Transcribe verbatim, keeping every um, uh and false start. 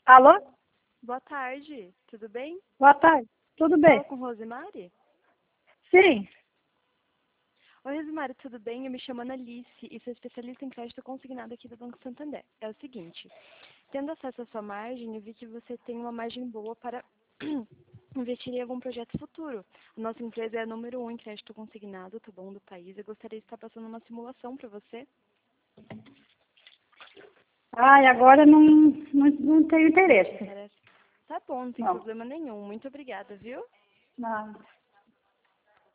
Alô? Boa tarde, tudo bem? Boa tarde. Tudo bem? Fala com Rosemary? Sim. Oi, Rosemary, tudo bem? Eu me chamo Analice e sou especialista em crédito consignado aqui do Banco Santander. É o seguinte, tendo acesso à sua margem, eu vi que você tem uma margem boa para investir em algum projeto futuro. A nossa empresa é a número um em crédito consignado, tá bom, do país. Eu gostaria de estar passando uma simulação para você. Ai, agora não, não, não tenho interesse. Interessa? Tá bom, não tem Não. problema nenhum. Muito obrigada, viu? Não.